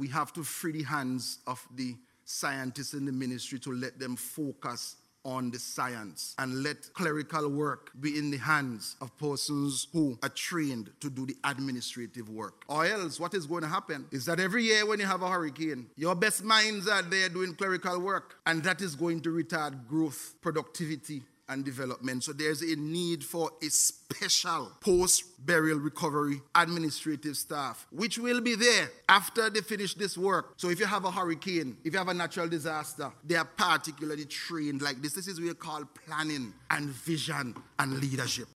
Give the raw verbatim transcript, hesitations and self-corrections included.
we have to free the hands of the scientists in the ministry to let them focus on the science and let clerical work be in the hands of persons who are trained to do the administrative work. Or else what is going to happen is that every year when you have a hurricane, your best minds are there doing clerical work, and that is going to retard growth, productivity, and development. So there's a need for a special post-burial recovery administrative staff, which will be there after they finish this work. So if you have a hurricane, if you have a natural disaster, they are particularly trained like this. This is what we call planning and vision and leadership.